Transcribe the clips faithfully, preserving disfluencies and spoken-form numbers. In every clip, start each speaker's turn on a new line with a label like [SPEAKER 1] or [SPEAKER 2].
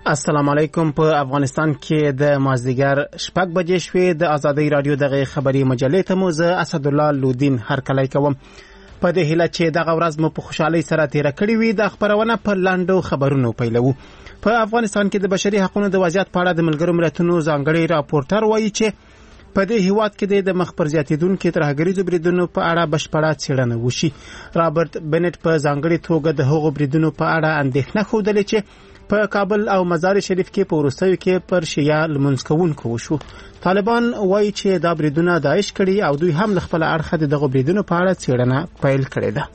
[SPEAKER 1] السلام علیکم. په افغانستان کې د مازدیګر شپږ بجې شوې. د آزادۍ رادیو دغه خبري مجلې ته مو زه اسدالله لودین هرکلی کوم. په دې هیله چې دغه ورځ مو په خوشحالۍ سره تیره کړې وي، د خبرونه په لاندو خبرونو پیلوو. په افغانستان کې د بشري حقوقو د وضعیت په اړه د ملګرو ملتونو ځانګړی راپورټر وایي چې په دې هیواد کې د مخ پر زیاتېدونکو ترهګریزو بریدونو په اړه بشپړه څېړنه وشي. رابرټ بنټ په ځانګړي توګه د هغو بریدونو په اړه اندېښنه ښودلې چې په کابل او مزار شریف کې په وروستیو کې پر شیعه لمونځ کوونکو وشو. طالبان وایي چې دا بریدونه داعش کړي او دوی هم له خپل اړخه د دغو بریدونو په اړه څېړنه پیل کړې ده.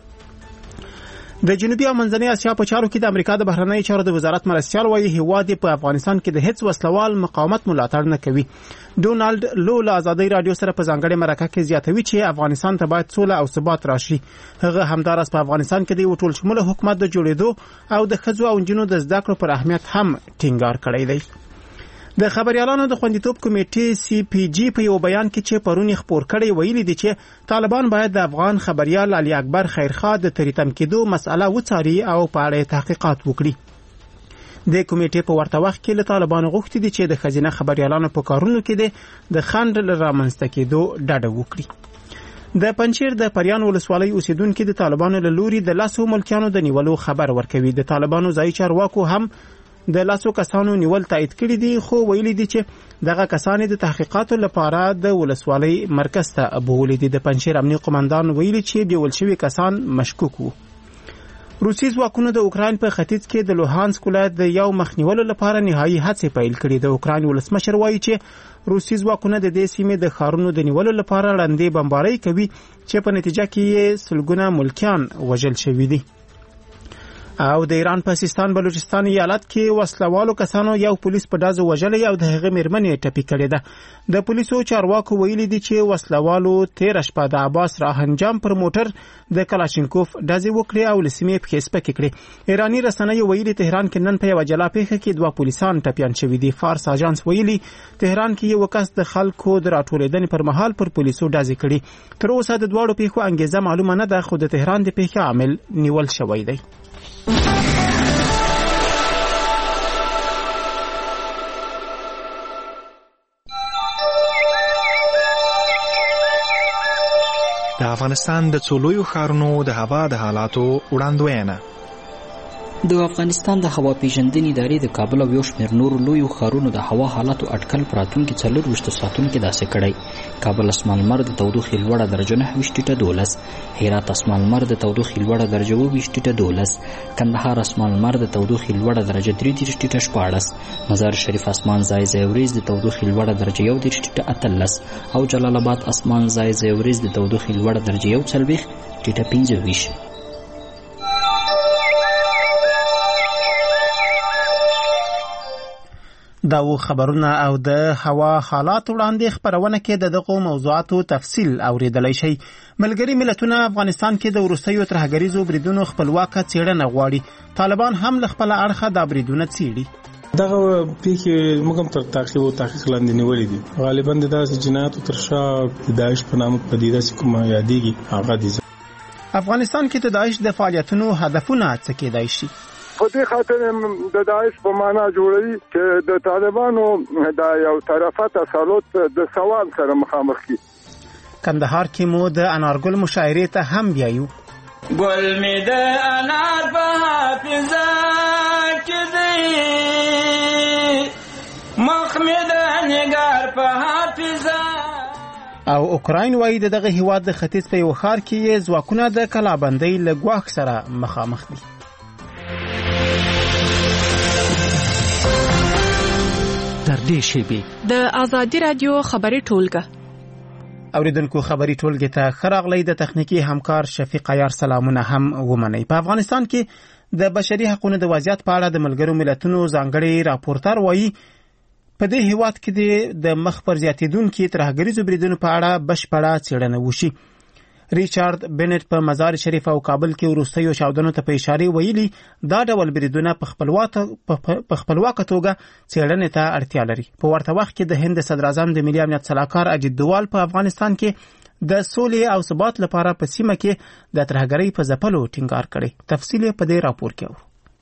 [SPEAKER 1] د جنوبي او منځنۍ اسیا په چارو کې د امریکا د بهرنۍ چارو د وزارت مرستیال وایي هیواد په افغانستان کې د هیڅ وسلوال مقاومت ملاتړ نه کوي. ډونالد لو له آزادۍ رادیو سره په ځانګړې مرکه کې زیاتوي چې افغانستان ته باید سوله او ثبات راشي. هغه همدارس په افغانستان کې د یو ټول شموله حکومت د جوړېدو او د ښځو او نجونو د زده کړو پر اهمیت هم ټینګار کړی دی. د خبريالانو د خوندیتوب کمیټې سی پی جی په یو بیان کې چې پرون خبر کړي ویلي دي چې طالبان باید د افغان خبريال علي اکبر خیرخوا د تریتم کېدو مسأله وڅاري او په اړه تحقیقات وکړي. د کمیټې په ورته وخت کې له طالبانو غوښتي دي چې د خزینه خبريالانو په کارونو کې د خنډ لرامنځته کېدو ډاډ وکړي. د پنځیر د پریان ولسوالۍ اوسیدونکو د طالبانو له لوري د لاسو ملکیانو د نیولو خبر ورکوي. د طالبانو ځای چارواکو هم د لاسو کسانو نیول تایید کړی دي، خو ویلي دي چې دغه کسان د تحقیقاتو لپاره د ولسوالۍ مرکز ته بوولي دي. د پنځیر امنیه قومندان ویلي چې بیول شوي کسان مشکوک وو. روسي ځواکونو د اوکراین په ختیځ کې د لوهانسک ولایت د یو مخنیولو لپاره نهایي هڅې پیل کړي. د اوکراین ولسمشر وایي چې روسي ځواکونه د دې سیمې د ښارونو د نیولو لپاره ړندې بمبارۍ کوي چې په نتیجه کې یې سلګونه ملکیان وژل شوي دي. او د ایران په سیستان بلوچستان ایالت کې وسلوالو کسانو یو پولیس په ډازو وژلې او د هغې میرمنې ټپي کړې ده. د پولیسو چارواکو ویلي دي چې وسلوالو تېره شپه د عباس راهنجام پر موټر د کلاشینکوف ډزې وکړې او له سیمې پښې سپکې کړې. ایراني رسنیو ویلي تهران کې نن په یوه جلا پیښه کې دوه پولیسان ټپیان شوي دي. فارس اژانس ویلي تهران کې یو کس د خلکو د راټولېدنې پر مهال پر پولیسو ډزې کړې. تر اوسه د دواړو پیښو انګیزه معلومه نه ده، خو د تهران د پیښې عامل نیول شوی دی.
[SPEAKER 2] د افغانستان د څو لویو ښارونو د هوا د حالاتو وړاندوینه.
[SPEAKER 3] د افغانستان د هوا پیژندنې ادارې د کابل او یو شمېر نورو لویو ښارونو د هوا حالاتو اټکل په راتلونکي څلورویشتو ساعتونو کې داسې کړی. کابل اسمان لمر د تودوخې لوړه درجه نهه ویشت ټیټه دولس، هرات اسمان لمر د تودوخې لوړه درجه اوه ویشت ټیټه دولس، کندهار اسمان لمر د تودوخې لوړه درجه درې دېرش ټیټه شپاړس، مزار شریف اسمان ځای ځای وریځ د تودوخې لوړه درجه یو دېرش ټیټه اتلس او جلال آباد اسمان ځای ځای وریځ د تودوخې لوړه درجه یو څلوېښت ټیټه پنځه ویشت.
[SPEAKER 1] دا و خبرونه او د هوا حالات وړاندې خبرونه کې د دغو موضوعاتو تفصیل اوریدلای شي. ملګري ملتونه افغانستان کې د وروستیو ترهګریزو بریدونو خپلواکه څېړنه غواړي. طالبان هم له خپل اړخه دا بریدونه څېړي.
[SPEAKER 4] دغه پیښې موږ هم تر تعقیب او تحقیق لاندې نیولې دي. غالبا د داسې جنایاتو تر شا د داعش په نامه پدیده چې کومه یادېږي هغه دي.
[SPEAKER 1] افغانستان کې د داعش د فعالیتونو هدفونه څه کېدای شي؟
[SPEAKER 5] په دې خاطر د داعش په معنا جوړوي چې د طالبانو د یو طرفه تسلط د سوال سره مخامخ کی.
[SPEAKER 1] کندهار کې مو د انارګل مشاعرې ته هم بیایو.
[SPEAKER 6] ګل می د انار په حافظه کې دی، مخ می د نگار په حافظه.
[SPEAKER 1] او اوکراین وایي د دغه هیواد د ختیځ په یو ښار کې یې ځواکونه د کلابندۍ له ګواښ سره مخامخ دي.
[SPEAKER 7] در دې شیبې د آزادۍ رادیو خبري ټولګه
[SPEAKER 1] اوریدونکو خبري ټولګه ته خراغلی. د تخنیکی همکار شفیق عیار سلامونه هم ومنئ. په افغانستان کې د بشري حقوقو د وضعیت په اړه د ملګرو ملتونو ځانګړي راپورټر وایي په دې هیواد کې د مخ پر زیاتېدونکو ترهګریزو بریدونو په اړه بشپړه څېړنه وشي. ریچارد بنټ په مزار شریف او کابل کې وروستیو چاودنو ته په اشاره ویلي دا ډول بریدونه په خپلواکه توګه څېړنې ته اړتیا لري. په ورته وخت کې د هند صدر اعظم د ملي امنیت سلاکار اجیت دووال په افغانستان کې د سولې او ثبات لپاره په سیمه کې د ترهګرۍ په ځپلو ټینګار کړی. تفصیل په دې راپور کې و.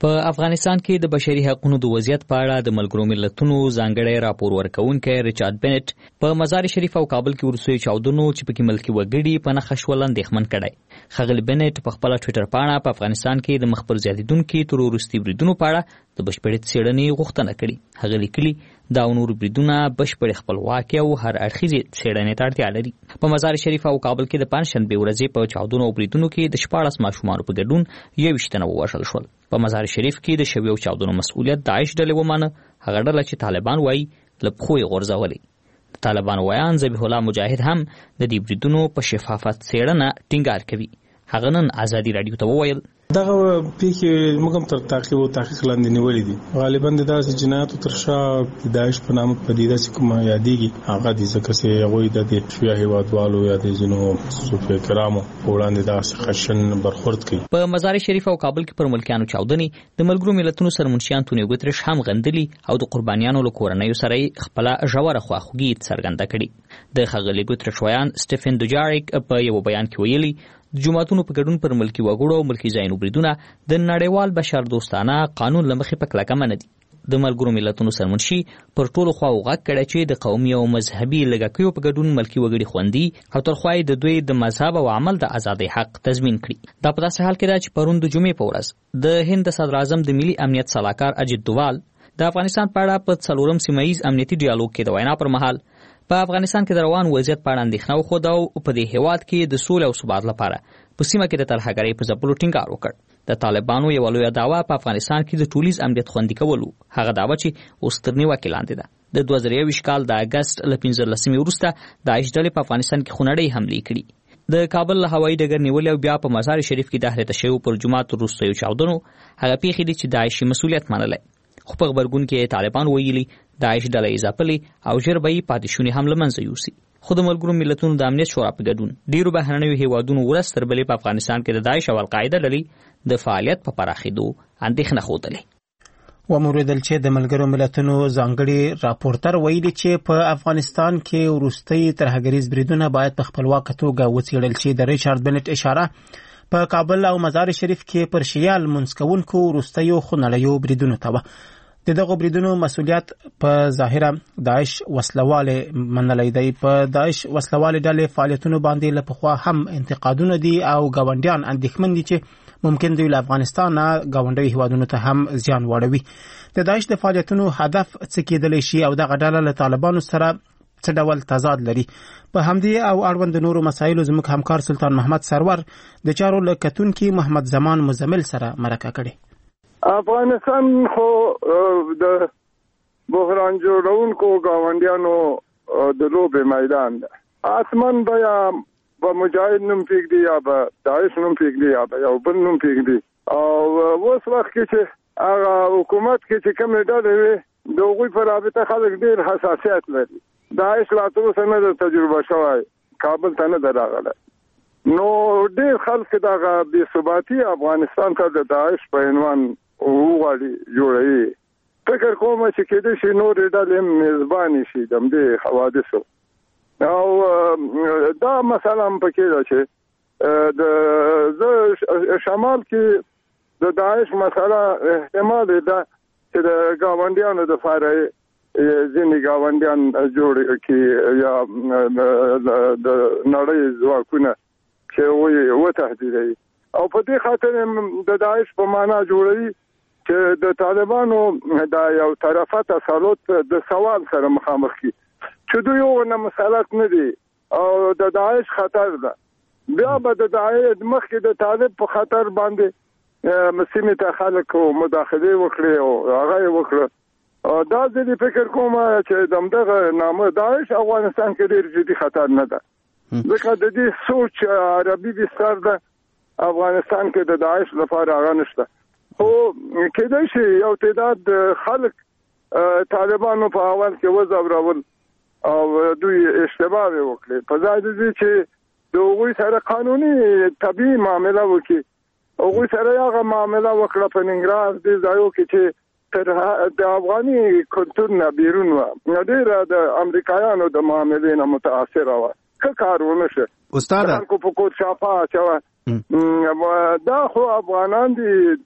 [SPEAKER 3] په افغانستان کې د بشري حقوقو د وضعیت په اړه د ملګرو ملتونو ځانګړی راپور ورکوونکی ریچارډ بنټ په مزار شریف او کابل کې وروستیو چاودنو چې پکې ملکي وګړي په نښه شول اندېښمن کړی. ښاغلي بنټ په خپله ټویټر پاڼه په افغانستان کې د مخ پر زیاتېدونکي تور وروستي بریدونو په اړه د بشپړې څېړنې غوښتنه کړې. هغه لیکلي دا نور بریدونه بشپړې خپلواکي او هر اړخیزې څېړنې ته اړتیا لري. په مزار شریف او کابل کې د پنجشنبې ورځې په چاودنو او بریدونو کې د شپاړس ماشومانو په ګډون یوویشت تنه ووژل شول. په مزار شریف کې د شویو چاودنو مسؤلیت داعش ډلې ومانه. هغه ډله چې طالبان وایي له پښو یې غورځولې. د طالبانو ویان ذبیح الله مجاهد هم د دې بریدونو په شفافه څېړنه ټینګار کوي. هغه نن ازادي راډیو ته وویل
[SPEAKER 4] دغه پیښې موږ هم تر تعقیب او تحقیق لاندې نیولې دي. غالبا د داسې جنایاتو تر شا د داعش په نامه پدیده چې کومه یادېږي هغه دي، ځکه چې هغوی د شیعه هېوادوالو یا د ځینو صوفیه کرامو په وړاندې داسې خشن برخورد کوي.
[SPEAKER 3] په مزار شریف او کابل کې پر ملکیانو چاودنې د ملګرو ملتونو سرمنشي انتونیو ګوتریش هم غندلي او د قربانیانو له کورنیو سره یې خپله ژوره خواخوږي څرګنده کړې. د ښاغلي ګوتریش ویان سټیفن دوجاریک په یو بیان کې ویلي د جوماتونو په ګډون پر ملکي وګړو او ملکي ځایونو بریدونه د نړیوال بشر دوستانه قانون له مخې په کلکه منع دي. د ملګرو ملتونو سرمنشي پر ټولو خواو غږ کړی چې د قومي او مذهبي لږکیو په ګډون ملکي وګړي خوندي او تر خوا د دوی د مذهب او عمل د ازادۍ حق تضمین کړي. دا په داسې حال کې ده چې پرون د جمعې په ورځ د هند د صدر اعظم د ملي امنیت سلاکار اجیت دووال د افغانستان په اړه په څلورم سیمه ییز امنیتي ډیالوګ کې د وینا پر مهال په افغانستان کې د روان وضعیت په اړه اندېښنه وښوده او په دې هېواد کې د سولې او ثبات لپاره په سیمه کې د ترهګرۍ په ځپلو ټینګار وکړ. د طالبانو یوه لویه دعوه په افغانستان کې د ټولیز امنیت خوندي کول و. هغه دعوه چې اوس تر نیوکې لاندې ده. د دوه زره یوویشت کال د اګست له پنځلسمې وروسته داعش ډلې په افغانستان کې خونړۍ حملې کړي. د کابل له هوایي ډګر نیولې او بیا په مزار شریف کې د اهلیته شویو پر جومات وروستیو چاودنو هغه پیښې دي چې داعش مسؤلیت منلی. خو په غبرګون کې طالبان ویلي داعش ډله یې ځپلې او ژر به یې پاتې شونې هم له منځه یوسي. خو د ملګرو ملتونو د امنیت شورا په ګډون ډیرو بهرنیو هیوادونو ورځ تر بلې په افغانستان کې د داعش او القاعده ډلې د فعالیت په پراخېدو اندېښنه ښودلې.
[SPEAKER 1] وموریدل چې د ملګرو ملتونو ځانګړي راپورټر ویلي چې په افغانستان کې وروستي ترهګریز بریدونه باید په خپلواکه توګه وڅېړل شي. د ریچارډ بنټ اشاره په کابل او مزار شریف کې پر شیعه لمونځ کوونکو وروستیو خونړیو بریدونو ته وه. د دغو بریدونو مسؤلیت په ظاهره داعش وسلواله منلی دی. په داعش وسلواله ډلې فعالیتونو باندې له پخوا هم انتقادونه دي او ګاونډیان اندېښمن دي چې ممکن دوی له افغانستان نه ګاونډیو هیوادونو ته هم زیان واړوي. د داعش د فعالیتونو هدف څه کېدلی شي او دغه ډله له طالبانو سره څه ډول تضاد لري؟ په همدې او اړوند نورو مسایلو زموږ همکار سلطان محمد سرور د چارو له کتونکي محمد زمان مزمل سره مرکه کړې.
[SPEAKER 5] افغانستان خو د بحران جوړونکو ګاونډیانو د لوبې میدان ده. آسمان به یا به مجاهد نوم پرېږدي یا به داعش نوم پرېږدي یا به یو بل نوم پرېږدي. او اوس وخت کې چې هغه حکومت کې چې کومې ډلې وي د هغوی په رابطه خلک ډېر حساسیت لري. داعش لا تر اوسه نه ده تجربه شوی، کابل ته نه ده راغلی. نو ډېر خلک دغه بې ثباتي افغانستان ته د داعش په عنوان وغواړي جوړوي. فکر کوم چې کېدای شي نورې ډلې هم میزبانې شي د همدې حوادثو. او دا مسله هم پکې ده چې د شمال کې د داعش مسله احتمال ده چې د ګاونډیانو دپاره ځینې ګاونډیان جوړ کړي یا د نړۍ ځواکونه چې هغوی وتهدیدوي. او په دې خاطر د داعش په معنا جوړوي چې د طالبانو د یو طرفه تسلط د سوال سره مخامخ کی چې دوی یو نه مسلط نه دي او د داعش خطر ده. بیا به د داعش مخکې د طالب په خطر باندې مسیمه ته خلک مداخله وکړي او هغه وکړه. دا ځلې فکر کوم چې دمدغه نامه داعش افغانستان کې ډېر جدي خطر نه ده، ځکه د دې سوچ عربي بستر ده افغانستان کې د داعش لپاره هغه نشته. خو کېدای شي یو تعداد خلک طالبانو په اول کې وځورول او دوی اشتباه وکړي په ځای د دې چې د هغوی سره قانوني طبیعي معامله وکړي. هغوی سره هغه معامله وکړه په ننګرهار دې ځایو کې چې تر د افغاني کلتور نه بیرون وه، ډېره د امریکایانو د معاملې نه متاثره وه. ښه کار ونه شه
[SPEAKER 1] استاده
[SPEAKER 5] خلکو په کوټ شاپه اچوه. دا خو افغانان دي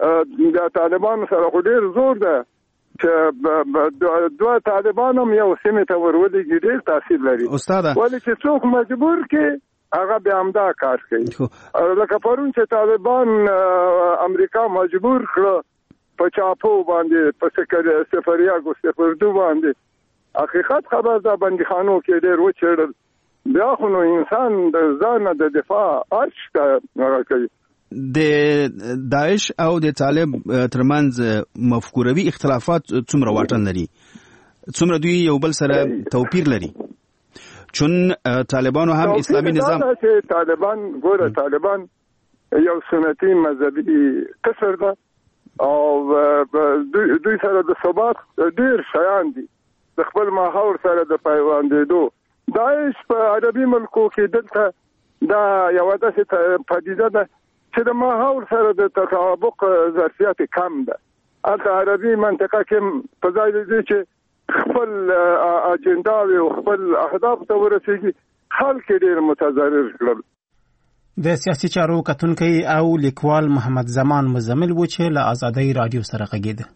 [SPEAKER 5] د طالبانو سره خو ډیر زور ده چې دوه طالبان هم یو سیمه ته ورولېږي، ډیر تاثیر لري
[SPEAKER 8] استاد.
[SPEAKER 5] ولې چې څوک مجبور کې هغه بیا همدا کار کوي. لکه پرون چې طالبان امریکا مجبور کړ په چاپو باندې په سفریاګو سفردو باندې، حقیقت خبر ده بندیخانو کې ډیر وچړل، بیا خو نو انسان د ځان د دفاع ارش ته کوي.
[SPEAKER 8] د داعش او د طالب ترمنځ مفکوروي اختلافات څومره واټن لري، څومره دوی یو بل سره توپیر لري؟ چون طالبانو هم اسلامي نظام
[SPEAKER 5] چې طالبان ګوره طالبان یو سنتي مذهبي کسر ده او دوی سره د ثبات ډیر شیان دي، د خپل ماحول سره د پیوندېدو. داعش په عربي ملکو کې دلته دا یو داسې پدیده ده چې د ماحول سره د تطابق ظرفیت کم ده. البته عربي منطقه کې په ځای دې چې خپل اجنډاوي او خپل اهداف ته ورسېږي، خلک ډېر متضرر کړل.
[SPEAKER 1] د سیاسي چارو کتونکي او لیکوال محمد زمان مزمل و چې له آزادۍ رادیو سره غږېده.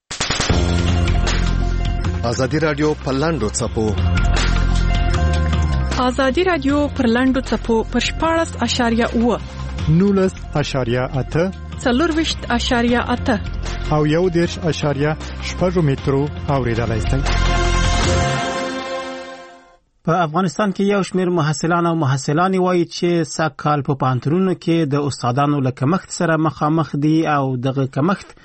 [SPEAKER 2] آزادي رادیو په لاندو څپو
[SPEAKER 7] آزادي رادیو پر لاندو څپو پر شپاړس اشاریه اوه
[SPEAKER 9] نولس اشاریه اته
[SPEAKER 7] څلورویشت اشاریه اته
[SPEAKER 9] او یو دېرش اشاریه شپږ مترو اورېدلای شئ.
[SPEAKER 1] په افغانستان کې یو شمېر محصلان او محصلانې وایي چې سږ کال په پوهنتونونو کې د استادانو له کمښت سره مخامخ دي او دغه کمښت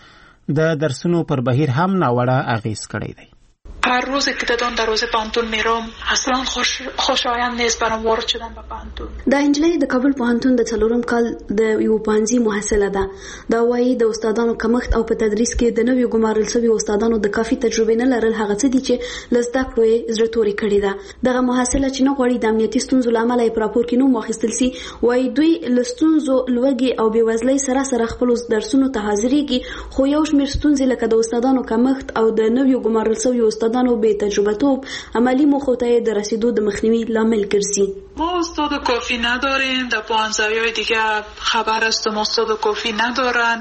[SPEAKER 1] د درسونو پر بهیر هم ناوړه اغیز کړی دی.
[SPEAKER 10] هر روزی که دادن در روز پانتون میرم اصلا خوش خوشایند نیست برام وارد شدن به پانتون.
[SPEAKER 11] دا انجلۍ د کابل پوهنتون د څلورم کال د یو پانزي محصله ده. دا وایي د استادانو کمښت او په تدریس کې د نویو ګمارل شویو استادانو د کافي تجربه نه لرل هغه څه دي چې له زده کړو یې زړه تورې کړې ده. دغه محصله چې نه غواړي د امنیتي ستونزو له امله یې په راپور کې نوم واخیستل سي، وایي دوی له ستونزو لوږې او بېوزلۍ سره سره خپلو درسونو ته حاضرېږي، خو یو شمېر ستونزې لکه د استادانو کمښت او د نویو ګمارل شویو استادانو به تجربتوب عملی موخو ته د رسیدو د مخنیوي لامل ګرځي.
[SPEAKER 10] ما استاد کافی نداریم، در پوهنځی‌های دیگه خبر است ما استاد کافی ندارن،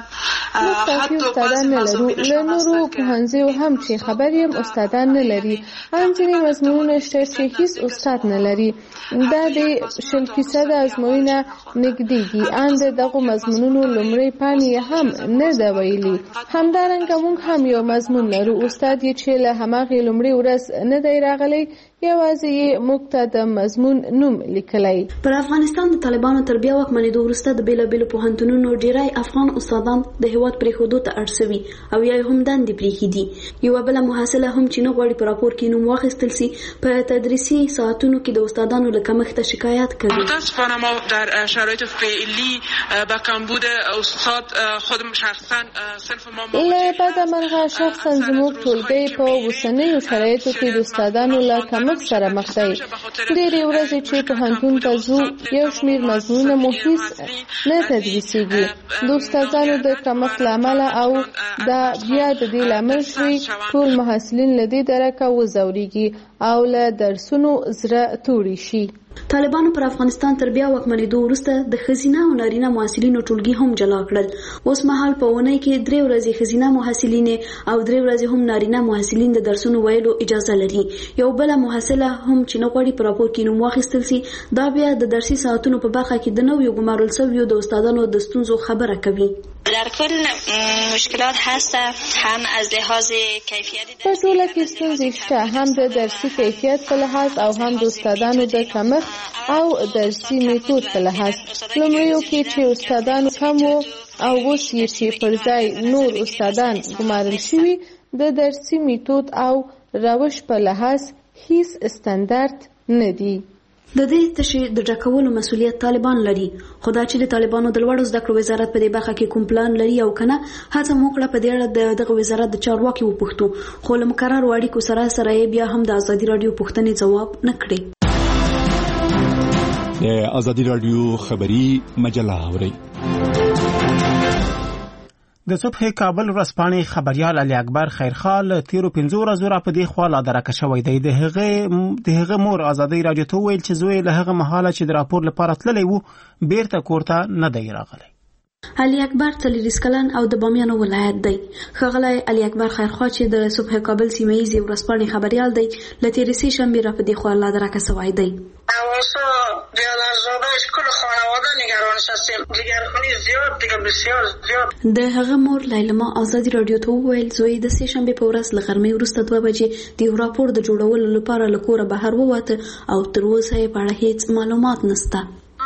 [SPEAKER 12] حتی استادان نلرو لنورو پوهنځیو هم چې خبر یم استادان نلري. ان ځینې مضمونونه شته چې هیڅ استاد نلري. دا د شل فیصد ازموینه نږدې ان د دغه مضمونونو لومړی پاڼې هم نه دا ویلي. همدارنګه موږ هم یو مضمون لرو استاد یې چې له هماغې لومړۍ ورځ نه دی راغلی، یوازې یې موږ ته د مضمون نوم لیکلی.
[SPEAKER 11] پر افغانستان د طالبانو تر بیا واکمنېدو وروسته د بېلابېلو پوهنتونونو ډېری افغان استادان د هېواد پرېښودو ته اړ سوي او یا یې هم دندې پرېښي دي. یوه بله محصله هم چې نه غواړي په راپور کې نوم واخیستل سي، په تدریسي ساعتونو کې د استادانو له کمښته شکایت کوي.
[SPEAKER 10] متاسفانه ما در شرایط فعلی با کمبود استاد خودم شخصا صنف ما
[SPEAKER 12] له بده مرغه شخصا زموږ ټولګی په اوسنیو شرایطو کې د استادانو له کمښت سره مخ دی. ډېرې ورځې چې پوهنتون ته ځو یو شمېر مضمونونه مو هېڅ نه تدریسېږي. د استادانو د کمښت له امله او دا بیا د دې لامل شوي ټول محصلین له دې درکه وځورېږي او له درسونو زړه توړي شي.
[SPEAKER 11] طالبانو پر افغانستان تر بیا واکمنېدو وروسته د ښځینه او نارینه محصلینو ټولګي هم جلا کړل. اوس مهال په اونۍ کې درې ورځې ښځینه محصلینې او درې ورځې هم نارینه محصلین د درسونو ویلو اجازه لري. یو بله محصله هم چې نه غواړي په راپور کې نوم واخیستل سي، دا بیا د درسي ساعتونو په برخه کې د نویو ګمارل شویو د استادانو د ستونزو خبره کوي.
[SPEAKER 13] در کل مشکلات هست هم از لحاظ کیفیت
[SPEAKER 12] په ټوله کې ستونزې شته، هم د درسي کیفیت په لحاظ او هم د استادانو د کمښت او درسي میتود په لحاظ. لومړیو کې چې استادانو کم وو او اوس یې چې پر ځای نور استادان ګمارل شوي، د درسي میتود او روش په لحاظ هیڅ استاندارد نه دی.
[SPEAKER 11] د دې تشې د ډکولو مسؤلیت طالبان لري، خو دا چې د طالبانو د لوړو زده کړو وزارت په دې برخه کې کوم پلان لري او کنه، هڅه مو کړه په دې اړه د دغه وزارت د چارواکي وپوښتو، خو له مقررو اړیکو سره سره یې بیا هم د ازادي راډیو پوښتنې ځواب نه کړې.
[SPEAKER 14] د ازادي راډیو خبری مجله اورئ.
[SPEAKER 1] د صبح کابل ورځپاڼې خبريال علي اکبر خیرخال تیرو پنځو ورځو را په دې خوا لا درکه شوی دی. د هغه د هغه مور ازادي راډیو ته ویل چې زوی له هغه مهاله چې د راپور لپاره تللی وو بیرته کور ته نه دی راغلی.
[SPEAKER 11] علي اکبر څلوېښت کلن او د بامیانو ولایت دی. ښاغلی علي اکبر خیرخوا چې د صبح کابل سیمه ییزې ورځپاڼې خبریال دی، له تېرې سې شنبې را په دې خوا لا درکه سوی دی.
[SPEAKER 15] حواسا بیادرزادهش کل خانواده نگرانش هستیم. جگرخونی زیاد دیگه بسیار زیاد.
[SPEAKER 11] د هغه مور لیلما ازادي راډیو ته وویل زوی د سې شنبې په ورځ له غرمې وروسته دوه بجې د یو راپور د جوړولو لپاره له کوره بهر ووته او تر اوسه یې په اړه هېڅ معلومات نشته.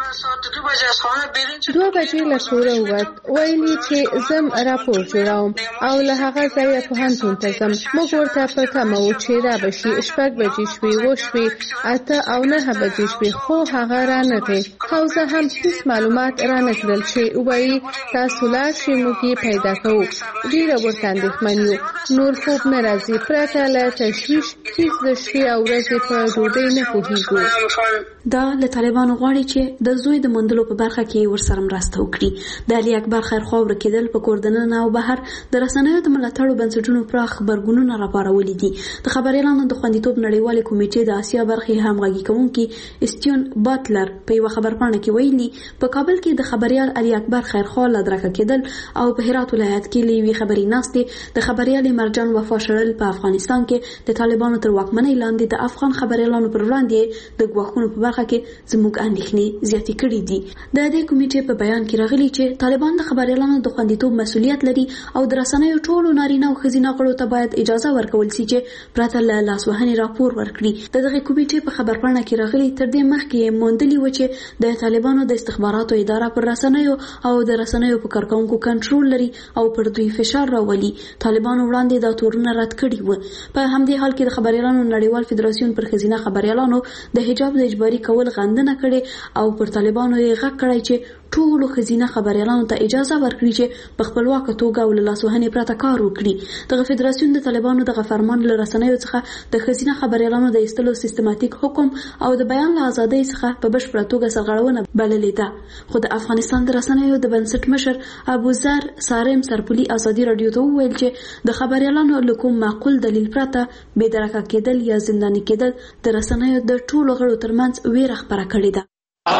[SPEAKER 12] دوه بجې له کوره ووت، ویلي چې زم راپور جوړوم او له هغه ځایه پوهنتون ته ځم. موږ ورته په تمه وو چې را به شي. شپږ بجې شوې، اووه شوې، اته او نهه بجې شوې، خو هغه رانغی او زه هم هېڅ معلومات رانه کړل چې ووایي تاسو لاړ شئ موږ یې پیدا کوو. ډېره ورته اندېښمن یو. نور خوب نه راځي، پرته له تشویش هېڅ د شپې او ورځې په ډوډۍ نه پوهېږو.
[SPEAKER 11] دا له طالبانو غواړي چې د زوی د موندلو په برخه کې ورسره مرسته وکړي. د علي اکبر خیرخوا ورکېدل په کور دننه او بهر د رسنیو د ملاتړو بنسټونو پراخ غبرګونونه راپارولي دي. د خبریالانو د خوندیتوب نړیوالې کمیټې د اسیا برخې همغږي کوونکي استیون باتلر په یوه خبرپاڼه کې ویلي په کابل کې د خبریال علي اکبر خیرخوا له درکه کېدل او په هرات ولایت کې له یوې خبري ناستې د خبریالې مرجان وفا شړل په افغانستان کې د طالبانو تر واکمنۍ لاندې د افغان خبریالانو پر وړاندې د ګواښونو په برخه کې زموږ اندېښنې زیاتې کړي دي. د دې کمیټې په بیان کې راغلي چې طالبان د خبریالانو د خوندیتوب مسؤلیت لري او د رسنیو ټولو نارینه او ښځینه غړو ته باید اجازه ورکول شي چې پرته له لاسوهنې راپور ورکړي. د دغې کمیټې په خبرپاڼه کې راغلي تر دې مخکې موندلي و چې د طالبانو د استخباراتو اداره پر رسنیو او د رسنیو په کارکونکو کنټرول لري او پر دوی فشار راولي. طالبانو وړاندې دا تورونه رد کړي وو. په همدې حال کې د خبریالانو نړیوال فدراسیون پر ښځینه خبریالانو د حجاب د اجباري کول غندنه کړې او پر طالبانو یې غږ کړی چې ټولو ښځینه خبریالانو ته اجازه ورکړي چې په خپلواکه توګه او له لاسوهنې پرته کار وکړي. دغه فدراسیون د طالبانو دغه فرمان له رسنیو څخه د ښځینه خبریالانو د ایستلو سیستماتیک حکم او د بیان له ازادۍ څخه په بشپړه توګه سرغړونه بللې ده. خو د افغانستان د رسنیو د بنسټ مشر ابوذر سارم سرپلي ازادي راډیو ته وویل چې د خبریالانو له کوم معقول دلیل پرته بې درکه کېدل یا زنداني کېدل د رسنیو د ټولو غړو ترمنځ ویره خپره کړې ده.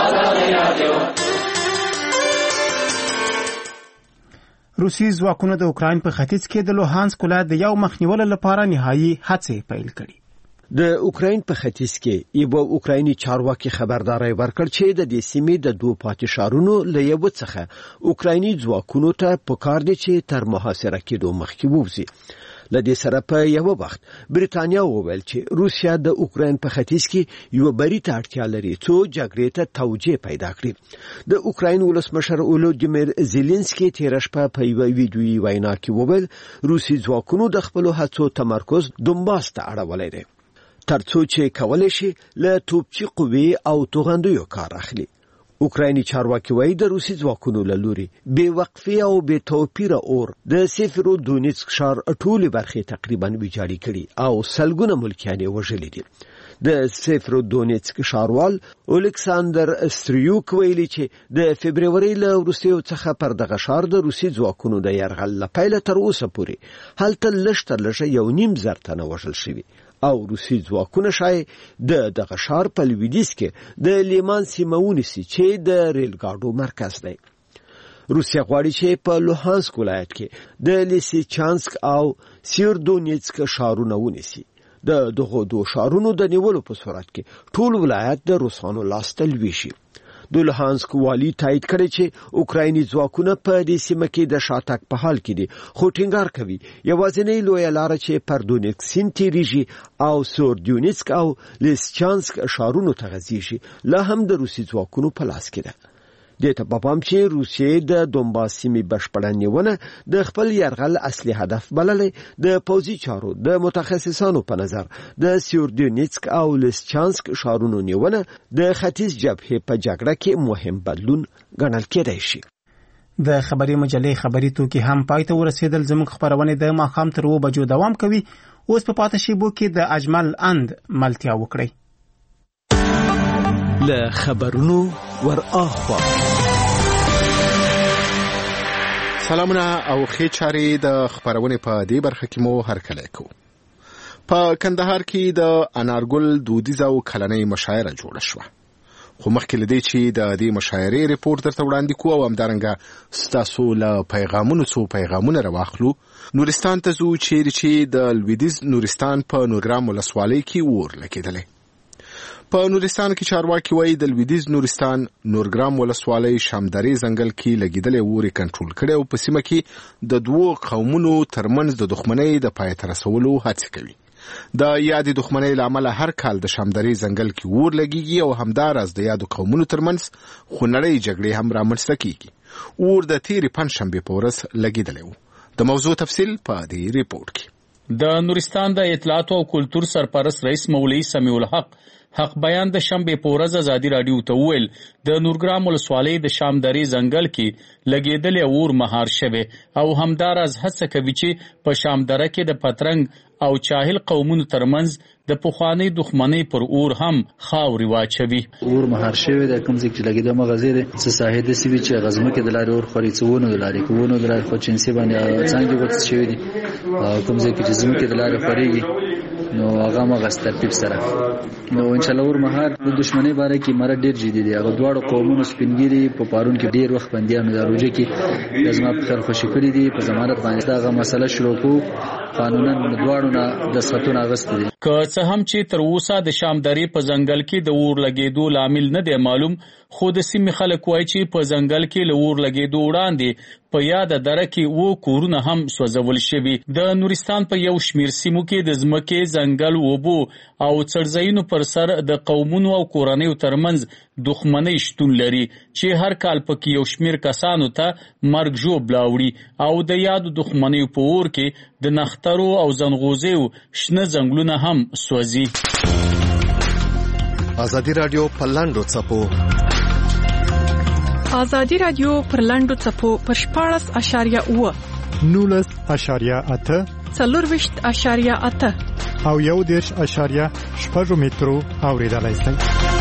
[SPEAKER 1] روسي ځواکونو د اوکراین په ختیځ کې د لوهانسک ولایت د یو مخنیولو لپاره نهایي هڅې پیل کړې.
[SPEAKER 16] د اوکراین په ختیځ کې یو اوکرایني چارواکي خبرداري ورکړ چې د دې سیمې د دوه پاتې ښارونو له یو څخه اوکرایني ځواکونو ته پکار دي چې تر محاصره کېدو مخکې ووځي. لدې سره په یو وخت بریتانیا وویل چې روسیا د اوکراین په ختیځ کې یو بری ته اړتیا لري څو جګړې ته توجیه پیدا کړي. د اوکراین ولسمشر ولودیمیر زيلنسکي تیر شپه په یو ویډیويي وینا کې وویل روسي ځواکونو د خپل هڅو تمرکز دومباس ته اړولای دي ترڅو چې کولای شي له توپچي قوي او توغندیو کار اخلي. اوکرایني چارواکي وایي د روسي ځواکونو له لوري بې وقفې او بې توپیره اور د سیفرو دونیتسک ښار ټولې برخې تقریبا ویجاړې کړي او سلګونه ملکیان یې وژلي دي. د سیفرو دونیتسک ښاروال الکساندر استریوک ویلي چې د فبرवरी له وروستیو څخه پر دغه ښار د روسي ځواکونو د یرغل لپاره تر اوسه پورې هلته لږ تر لږه یو نیم زر تنه وژل شوي او روسي ځواکونه شای د دغه ښار په لویدیځ کې د لیمان سیمه ونیسي چې د ریل ګاډو مرکز دی. روسیا غواړي چې په لوهانسک ولایت کې د لیسیچانسک او سیردونیتسک ښارونه ونیسي. د دغه دوه ښارونو د نیولو په صورت کې ټول ولایت د روسانو لاسته لویږي. د لوهانسک والی تایید کړی چې اوکرایني ځواکونه په دې سیمه کې د شاتګ په حال کې دي خو ټینګار کوي یوازینی لویه لار چې پر دونیتسک سیند تیریږي او سوردونیتسک او لیسچانسک ښارونو ته غځيږي لا هم د روسي ځواکونو په لاس کې ده. د ته په پام چې روسیې د دومباس سیمې بشپړه نیونه د خپل یرغل اصلي هدف بللې د پوځي چارو د متخصصانو په نظر د سیردونیتسک او لیسچانسک ښارونو نیونه د ختیځ جبهې په جګړه کې مهم بدلون ګڼل کېدای شي.
[SPEAKER 1] د خبري مجلې خبري توکي هم پای ته ورسېدل. زموږ خبرونه د ماښام تر اوه بجو دوام کوي. اوس په پاتې شیبو کې د اجمل اند ملتیا وکړي.
[SPEAKER 16] له خبرونو ور اخوا
[SPEAKER 17] سلامونه او ښې چارې د خبرونه په دې برخه کې مو هرکلی کو. په کندهار کې د انارګل دودیزه او کلنۍ مشاعره جوړه شوه. خو مخکې لدی چې د دې مشاعرې ریپورت درته وړاندې کوو او همدارنګه ستاسو له پیغامونو څو پیغامونه راواخلو. نورستان ته ځو چیرې چې د لویدیځ نورستان په نورګرام ولسوالۍ کې اور لګېدلی. په نورستان کې چارواکي وایي د لویدیځ نورستان نورګرام ولسوالۍ شامدرې ځنګل کې لګېدلی اور یې کنټرول کړی او په سیمه کې د دوو قومونو ترمنځ د دښمنۍ د پای ته رسولو هڅې کوي. د یادې دښمنۍ له امله هر کال د شامدرې ځنګل کې اور لګېږي او همداراز د یادو قومونو ترمنځ خونړۍ جګړې هم رامنځته کېږي. اور د تېرې پنجشنبې په ورځ لګېدلی و. د موضوع تفصیل په دې ریپورت کې.
[SPEAKER 18] د نورستان د اطلاعات او کلتور سرپرست رئیس مولوي سمیع الحق حق بیان د شنبه په ورځ ازادي رادیو ته وویل د نورګرام ولسوالۍ د شامدرې ځنګل کې لګېدلی اور مهار شوی او همداراز هڅه کوي چې په شامدره کې د پترنګ او چاهل قومونو ترمنځ د پخوانۍ دښمنۍ پر اور هم خاورې واچوي.
[SPEAKER 19] اور مهار شوی د کوم ځای چې لګېده مغازې ده څه ساحې داسې وي چې غزمه کې د لارې اور خوري څه ونه د لارې کوونه د لارې خو چنسي باندې څانګې غوڅ شوي دي کوم ځای کې چې ځمکې د لارې خورېږي نو هغه مغز ترتیب سره نو انشاءالله اور مهار د دښمنۍ باره کې مره ډېر جدي دی. هغه دواړو قومونو سپینګیري په پارون کې ډېر وخت بندیانو د روژې کې د زما په خیر خوشي کړي دي په ضمانت باندې دغه مسله شروع کو قانونا دواړو نه د ساتون اغستې دي.
[SPEAKER 18] که څه هم چې تر اوسه د شامدرې په ځنګل کې د اور لګېدو لامل نه دی معلوم خو د سیمې خلک وایي چې په ځنګل کې له اور لګېدو وړاندې په یاده دره کې اووه کورونه هم سوځول شوي. د نورستان په یو شمېر سیمو کې د ځمکې ځنګل اوبو او څړځایونو پر سر د قومونو او کورنیو ترمنځ دښمنۍ شتون لري چې هر کال پکې یو شمېر کسانو ته مرګ ژوبله وړي او د یادو دښمنیو په اور کې د نخترو او ځنغوزیو شنه ځنګلونه هم سوځي.
[SPEAKER 14] ازادي رادیو په لاندو څپو
[SPEAKER 7] ازادي رادیو پر لاندو څپو پر شپاړس اشاریه اوه
[SPEAKER 9] نولس اشاریه اته
[SPEAKER 7] څلورویشت اشاریه اته
[SPEAKER 9] او یو دېرش اشاریه شپږ مترو اورېدلای شئ.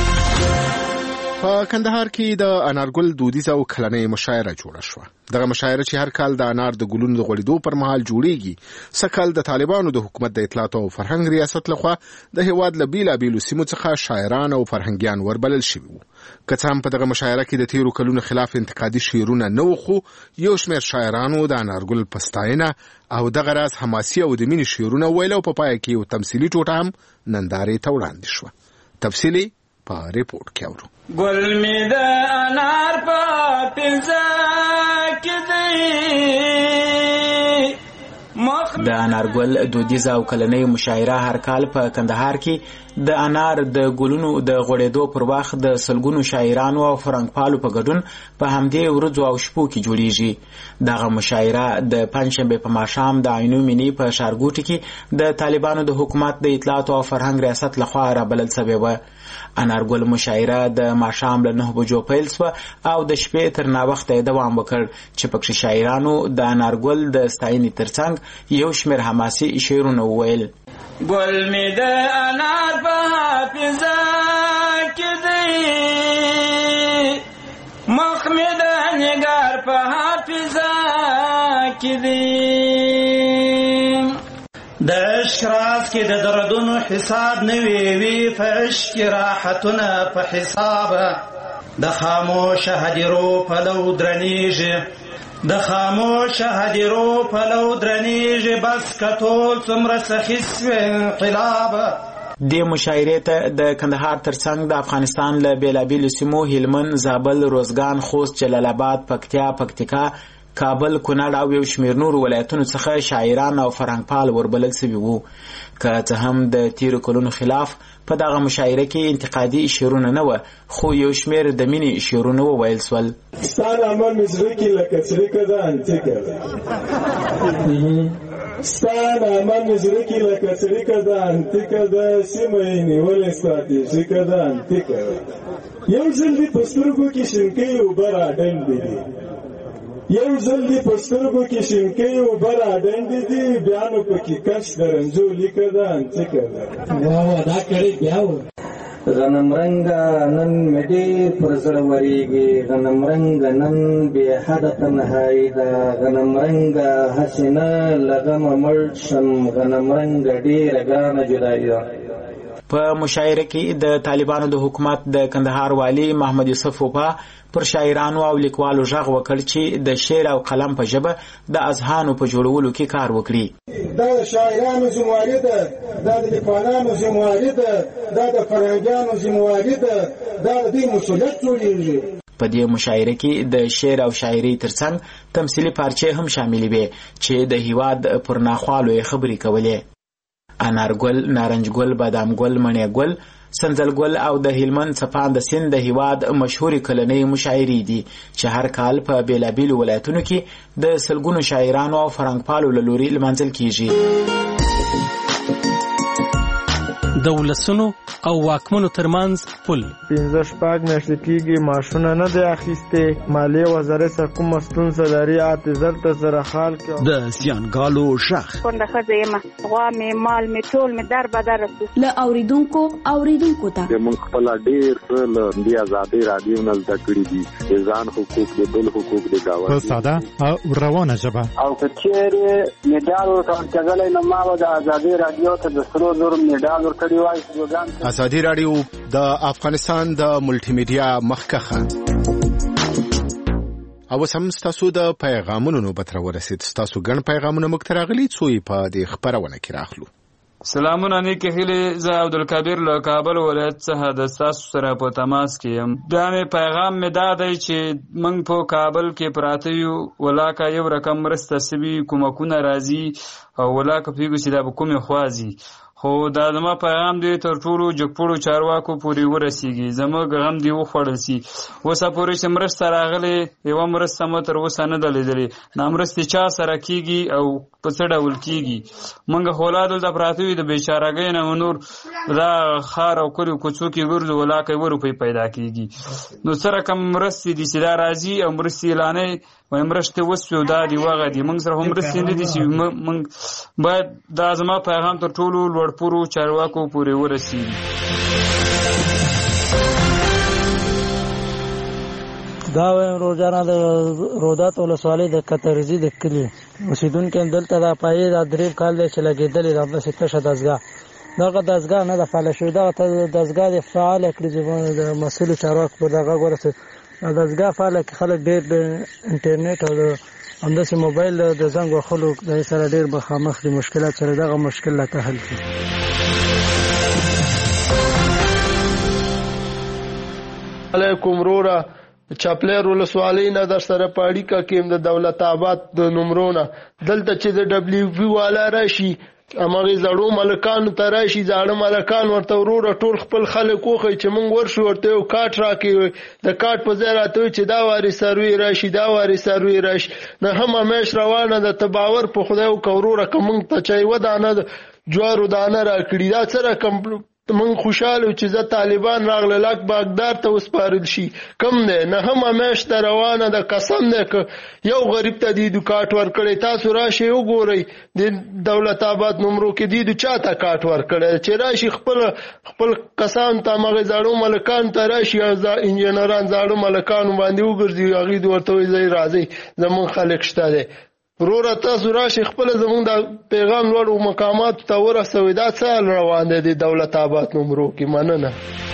[SPEAKER 17] په کندهار کې د انارګل دودیزه او کلنۍ مشاعره جوړه شوه. دغه مشاعره چې هر کال د انار د ګلونو د غوړېدو پر مهال جوړیږي سکل د طالبانو د حکومت د اطلاعات او فرهنګ ریاست لخوا د هیواد له بیلابیلو سیمو څخه شاعران او فرهنګیان وربلل شوي وو. که څه هم په دغه مشاعره کې د تیرو کلونو خلاف انتقادي شعرونه نه وو خو یو شمېر شاعرانو د انارګل په ستاینه او دغه راز حماسي او د مینې شعرونه ویل او په پای کې یو تمثیلي ټوټه هم نندارې ته وړاندې شوه. تفصیلي په ریپورت کې اورو.
[SPEAKER 6] ګل می د انار په پنځه کې دی.
[SPEAKER 20] د انارګل دودیزه او کلنۍ مشاعره هر کال په کندهار کې د انار د ګلونو د غوړېدو پر وخت د سلګونو شاعرانو او فرهنګپالو په ګډون په همدې ورځو او شپو کې جوړیږي. دغه مشاعره د پنجشنبې په ماښام د عینو مینې په ښارګوټي کې د طالبانو د حکومت د اطلاعات او فرهنګ ریاست لخوا رابلل شوې وه. انارګل مشاعره د ماښام له نه بجو پیل شوه او د شپې تر ناوخته یې دوام وکړ چې پکې شاعرانو د انارګل د ستاینې ترڅنګ یو شمېر حماسي شعرونه وویل.
[SPEAKER 6] ګل می د انار په حافظه کې دی مخ می د نګار په حافظه کې دی.
[SPEAKER 21] د اشراز کې د دردونو حساب نه وی وی فش کې راحتونه په حساب د خاموش هدیرو په لو درنیږي د خاموش هدیرو په لو درنیږي بس کټول څومره سخیس انقلاب.
[SPEAKER 20] د مشاعرې ته د کندهار ترڅنګ د افغانستان له بیلابیلو سیمو هلمند، زابل، روزګان، خوست، جلال آباد، پکتیا، پکتیکا، کابل، کونړ او یو شمېر نورو ولایتونو څخه شاعران او فرهنګپال وربلل شوي وو. که څه هم د تیرو کلونو خلاف په دغه مشاعره کې انتقادي شعرونه نه وه خو یو شمېر د مینې شعرونه وویل سول.
[SPEAKER 22] ستا نامه مې زړه کې لکه څړیکه ده انتیکه ستا نامه مې زړه کې لکه څړیکه ده انتیکه ده سیمه یې نیولې ستراتیژیکه ده انتیکه ده یو ځل دې په سترګو کې شینکۍ اوبه راډنډې دي یو ځل دې په سترګو کې شینکۍ اوبه راډنډې دي بیا نو پکې کش د رنځو لیکه ده انتیکه ده.
[SPEAKER 21] واه دا کړی بیا و
[SPEAKER 22] غنم رنګه نن مې ډېر پر زړه ورېږي غنم رنګه نن بې حده تنهایي ده غنم رنګه هسې نه له غمه مړ شم غنم رنګه ډېره ګرانه جدایي ده.
[SPEAKER 20] په مشاعره کې د طالبانو د حکومت د کندهار والی محمد یوسف وفا پر شاعرانو او لیکوالو غږ وکړ چې د شعر او قلم په ژبه د اذهانو په جوړولو کې کار وکړي.
[SPEAKER 22] دا د شاعرانو ذمہواری ده، دا د لیکوالانو ذمہواری ده، دا د فرهنګیانو ذمہواری ده، دا د دې مسؤلیت جوړیږي.
[SPEAKER 20] په دې مشاعره کې د شعر او شاعري ترڅنګ تمثیلي پارچې هم شاملې وې چې د هیواد پر ناخوالو یې خبرې کولې. انارګل، نارنجګل، بادامګل، مڼېګل، سنځلګل او د هلمند څپان د سیند د هیواد مشهورې کلنۍ مشاعرې دي چې هر کال په بیلابیلو ولایتونو کې د سلګونو شاعرانو او فرهنګپالو له لوري لمانځل کیږي.
[SPEAKER 3] د ولسونو او واکمنو ترمنځ پل
[SPEAKER 4] پنځه شپږ میاشتې کېږي معاشونه نه دی اخیستې. مالیې وزارت سره کومه ستونزه لري اته زر ته زره خال کې
[SPEAKER 16] د زیانګالو شخ
[SPEAKER 23] کونډه ښځه یم، غوا مې مال مې ټول مې در بدر رسو.
[SPEAKER 11] له اوریدونکو اوریدونکو ته
[SPEAKER 24] موږ خپل ډېر څه له دې ازادۍ راډیو نه زده کړي دي، د ځان حقوق، د بل حقوق، د ګاونډي
[SPEAKER 9] په ساده او روانه ژبه.
[SPEAKER 25] او که چېرې میډال ورته کېدلی نو ما به د ازادۍ راډیو ته د سرو زرو میډال ورکړی وای.
[SPEAKER 17] ازادي راډیو د افغانستان د ملټي میډیا مخکخه او سم ستاسو د پیغامونو نوبت را ورسید. ستاسو ګڼ پیغامونه موږ ته راغلي څو په دې خبرونه کې راخلو.
[SPEAKER 26] سلامونه نیکې هیلې، زه عبدالکبیر له کابل ولایت څخه د ستاسو سره په تماس کې یم. بیا مې پیغام مې دا دی چې موږ په کابل کې پراته یو، ولاکه یو رقم مرسته سوي کومکونه راځي او ولاکه پوهېږو چې دا به کومې خوا ځي، خو دا زما پیغام دی تر ټولو جګپوړو چارواکو پورې ورسیږي، زموږ غم دی وخوړل سي. اوسه پورې چې مرسته راغلې، یوه مرسته مو تر اوسه نه ده لیدلې. نامرستې چا سره کیږي او په څه ډول کیږي؟ موږ خو لا دلته پراته یو، د بېچارهګۍ نه نور دا ښار او کلیو کوڅو کې ګرځو، ولاکه یوه روپۍ پیدا کیږي. نو څه رقم مرستې دي چې دا راځي او مرستې اعلانوي وایي مرستې وسوې دا دي وغه دي، موږ سره هم مرستې نه دي چې موږ باید دا زما پیغام تر ټولو لوړپوړو چارواکو پورې ورسیږي.
[SPEAKER 4] دا وایم روزانه د رودات ولسوالۍ د کترزي د کلي اوسېدونکي دلته دا پایې دا درې کال دی چې لګېدلې ده، داسې تشه دستګاه. دغه دستګاه نه ده فعاله شوې، دغه دستګاه دې فعاله کړي چې د مسؤلو چارواکو پر دغه ورسېد. دستګاه فعاله کړي، خلک ډېر د انټرنیټ او د همداسې موبایل د زنګ وهلو د سره ډېر مخامخ دي مشکلات سره، دغه مشکل لا حل کړي. علیکم وروره، چاپلیر ولسوالۍ نه در سره په اړیکه کې یم د دولت آباد د نمرونه. دلته چې د ډبلیو پي والا راشي، همغې زړو ملکانو ته راشي، زاړه ملکان ورته وروره ټول خپل خلک وښیي چې موږ ورشو، ورته یو کارت راکوي، د کارت په ځای راته وایي چې دا وارې سروې راشي، دا وارې سروې راشي. نه هم میاشت روانه ده، ته باور په خدای وکړه وروره که موږ ته چا یوه دانه د جوارو دانه راکړي. دا څه رقم موږ خوشحاله چې زه طالبان راغله لاک بغداد ته وسپارل شي کم دی. نه هم میاشت روانه ده، قسم دی که یو غریب ته دیدو کارت ورکړی. تاسو راشئ وګورئ د دولت آباد نمرو کې دیدو چا ته کارت ورکړی چې راشي خپل خپل کسان ته همغې زاړو ملکانو ته راشي، انجینران زاړو ملکانو باندې وګرځي، هغوی دې ورته وایي ځئ راځئ زموږ خلک شته دی. وروره تاسو راشئ خپله زموږ د پیغام لوړو مقاماتو ته ورسوئ. دا څه حال روان دی د دولت آباد نمرو کې؟ مننه.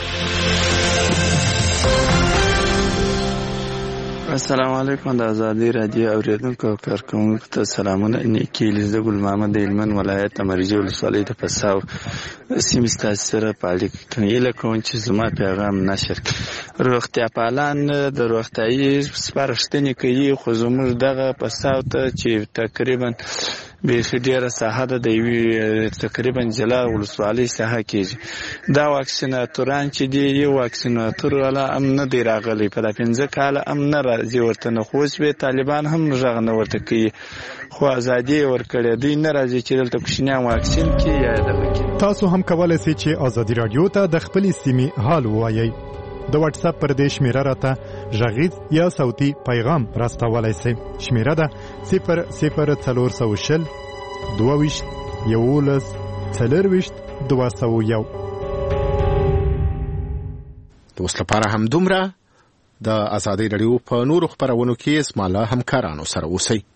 [SPEAKER 27] السلام علیکم. د ازادي راډیو اوریدونکو او کارکوونکو ته سلامونه. نیکې هیلې. زه ګل محمد د هلمند ولایت مرجې ولسوالۍ د پساو سیمې ستاسو سره په اړیکه کې هیله کوم چې زما پیغام نشر کړي. روغتیا پالان د روغتیایي سپارښتنې کوي، خو زموږ دغه پساو ته چې تقریبا بیخي ډېره ساحه ده، د یوې تقریبا جلا ولسوالۍ ساحه کېږي. دا واکسیناتوران چې دي، یو واکسیناتور والا هم نه دی راغلی، په دا پنځه کاله هم نه راځي ورته، نه خو اوس به طالبان هم غږ نه ورته کوي، خو ازادي یې ورکړې، دوی نه راځي چې دلته کوچنیان واکسین کړي یا دغه کړي.
[SPEAKER 9] تاسو هم کولی شئ چې ازادي راډیو ته د خپلې سیمې حال ووایئ. د واتس اپ پر دې شمیره راته غږیز یا صوتي پیغام راستولی شئ. شمیره ده صفر صفر څلور سوه شل دوه ویشت یولس څلرویشت دوه سوه یو.
[SPEAKER 17] د اوس لپاره همدومره. د ازادي راډیو په نورو خپرونو کې زما له همکارانو سره اوسئ.